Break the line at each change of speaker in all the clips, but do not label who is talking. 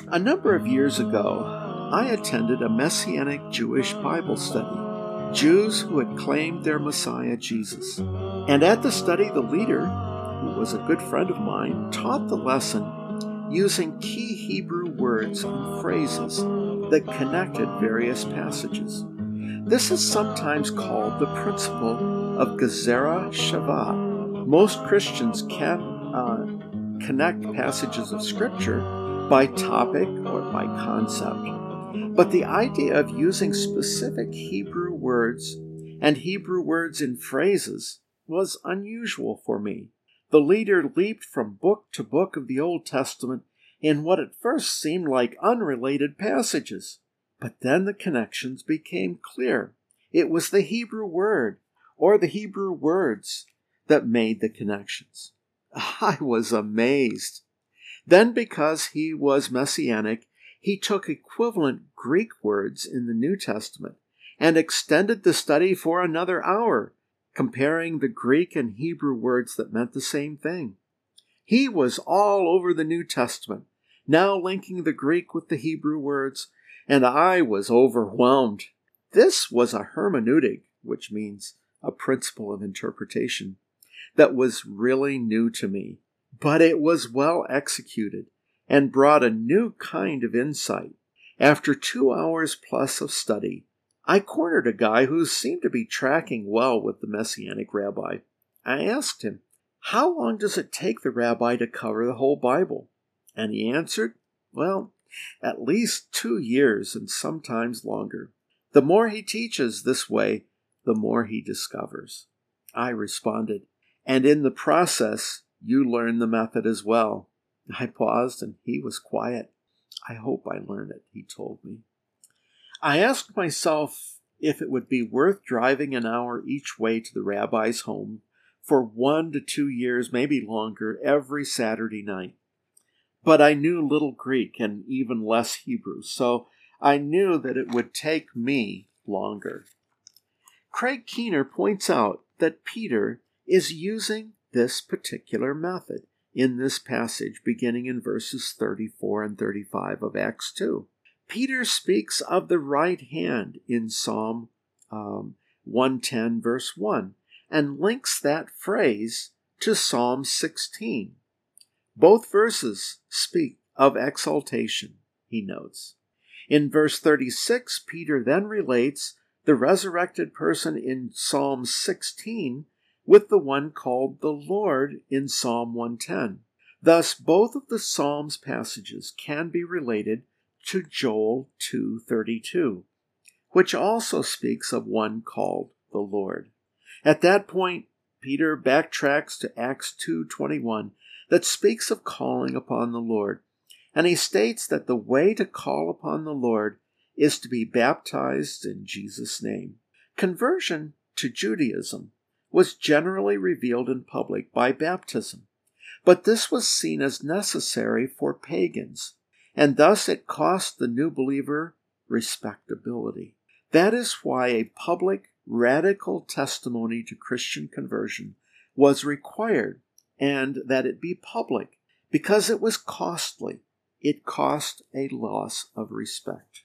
A number of years ago, I attended a Messianic Jewish Bible study, Jews who had claimed their Messiah Jesus. And at the study, the leader, who was a good friend of mine, taught the lesson using key Hebrew words and phrases that connected various passages. This is sometimes called the principle of Gezerah Shavah. Most Christians can connect passages of Scripture by topic or by concept. But the idea of using specific Hebrew words and Hebrew words in phrases was unusual for me. The leader leaped from book to book of the Old Testament in what at first seemed like unrelated passages. But then the connections became clear. It was the Hebrew word or the Hebrew words that made the connections. I was amazed. Then, because he was Messianic, he took equivalent Greek words in the New Testament and extended the study for another hour, comparing the Greek and Hebrew words that meant the same thing. He was all over the New Testament, now linking the Greek with the Hebrew words, and I was overwhelmed. This was a hermeneutic, which means a principle of interpretation, that was really new to me. But it was well executed and brought a new kind of insight. After 2 hours plus of study, I cornered a guy who seemed to be tracking well with the Messianic rabbi. I asked him, "How long does it take the rabbi to cover the whole Bible?" And he answered, "Well, at least 2 years and sometimes longer. The more he teaches this way, the more he discovers." I responded, "And in the process, you learn the method as well." I paused and he was quiet. "I hope I learn it," he told me. I asked myself if it would be worth driving an hour each way to the rabbi's home for 1 to 2 years, maybe longer, every Saturday night. But I knew little Greek and even less Hebrew, so I knew that it would take me longer. Craig Keener points out that Peter is using this particular method in this passage beginning in verses 34 and 35 of Acts 2. Peter speaks of the right hand in Psalm 110, verse 1, and links that phrase to Psalm 16. Both verses speak of exaltation, he notes. In verse 36, Peter then relates the resurrected person in Psalm 16 with the one called the Lord in Psalm 110. Thus, both of the Psalms passages can be related to Joel 2:32, which also speaks of one called the Lord. At that point, Peter backtracks to Acts 2:21 that speaks of calling upon the Lord, and he states that the way to call upon the Lord is to be baptized in Jesus' name. Conversion to Judaism was generally revealed in public by baptism, but this was seen as necessary for pagans, and thus it cost the new believer respectability. That is why a public, radical testimony to Christian conversion was required, and that it be public, because it was costly. It cost a loss of respect.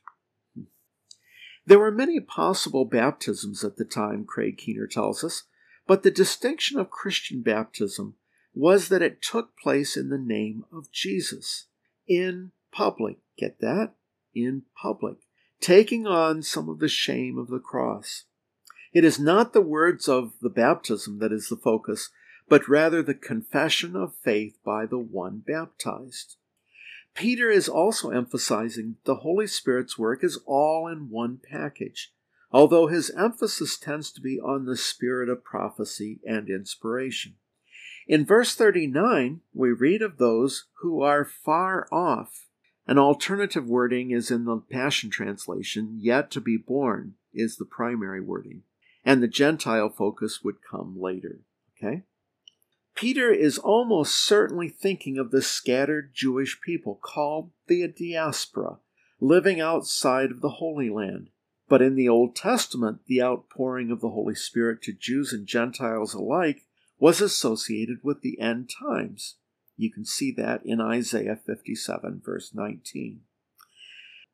There were many possible baptisms at the time, Craig Keener tells us, but the distinction of Christian baptism was that it took place in the name of Jesus, in public. Get that? In public, taking on some of the shame of the cross. It is not the words of the baptism that is the focus, but rather the confession of faith by the one baptized. Peter is also emphasizing the Holy Spirit's work is all in one package, although his emphasis tends to be on the spirit of prophecy and inspiration. In verse 39, we read of those who are far off. An alternative wording is in the Passion Translation, yet to be born is the primary wording, and the Gentile focus would come later. Okay? Peter is almost certainly thinking of the scattered Jewish people called the diaspora, living outside of the Holy Land. But in the Old Testament, the outpouring of the Holy Spirit to Jews and Gentiles alike was associated with the end times. You can see that in Isaiah 57, verse 19.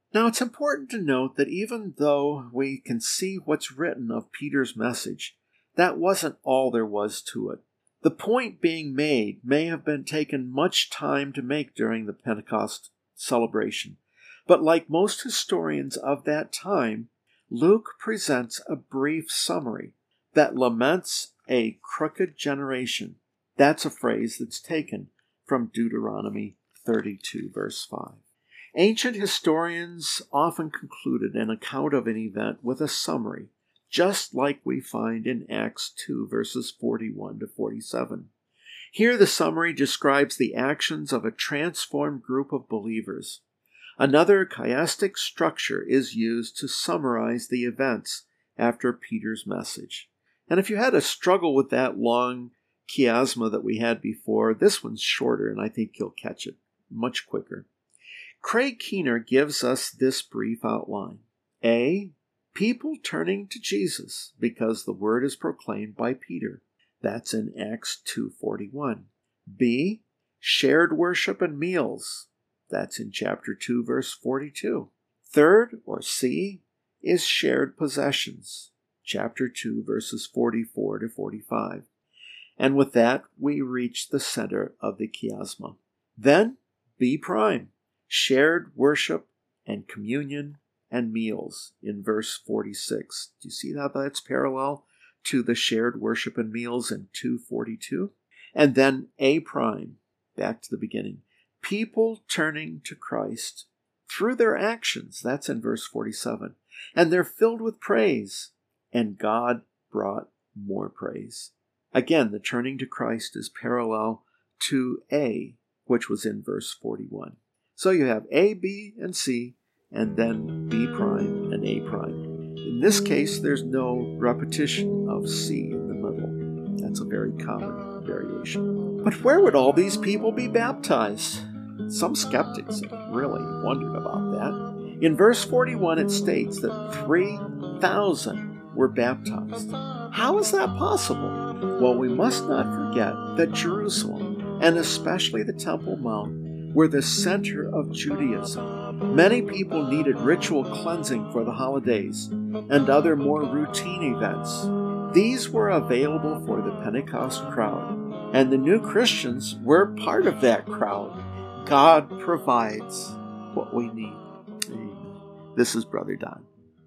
Now, it's important to note that even though we can see what's written of Peter's message, that wasn't all there was to it. The point being made may have been taken much time to make during the Pentecost celebration, but like most historians of that time, Luke presents a brief summary that laments a crooked generation. That's a phrase that's taken from Deuteronomy 32, verse 5. Ancient historians often concluded an account of an event with a summary, just like we find in Acts 2, verses 41 to 47. Here the summary describes the actions of a transformed group of believers. Another chiastic structure is used to summarize the events after Peter's message. And if you had a struggle with that long chiasma that we had before, this one's shorter, and I think you'll catch it much quicker. Craig Keener gives us this brief outline. A. People turning to Jesus because the word is proclaimed by Peter. That's in Acts 2:41. B. Shared worship and meals. That's in chapter 2, verse 42. Third, or C, is shared possessions. Chapter 2, verses 44 to 45. And with that, we reach the center of the chiasma. Then, B prime, shared worship and communion and meals in verse 46. Do you see how that's parallel to the shared worship and meals in 2:42? And then A prime, back to the beginning. People turning to Christ through their actions. That's in verse 47. And they're filled with praise. And God brought more praise. Again, the turning to Christ is parallel to A, which was in verse 41. So you have A, B, and C, and then B prime and A prime. In this case, there's no repetition of C in the middle. That's a very common variation. But where would all these people be baptized? Some skeptics have really wondered about that. In verse 41, it states that 3,000 were baptized. How is that possible? Well, we must not forget that Jerusalem, and especially the Temple Mount, were the center of Judaism. Many people needed ritual cleansing for the holidays and other more routine events. These were available for the Pentecost crowd, and the new Christians were part of that crowd. God provides what we need. Amen. This is Brother Don.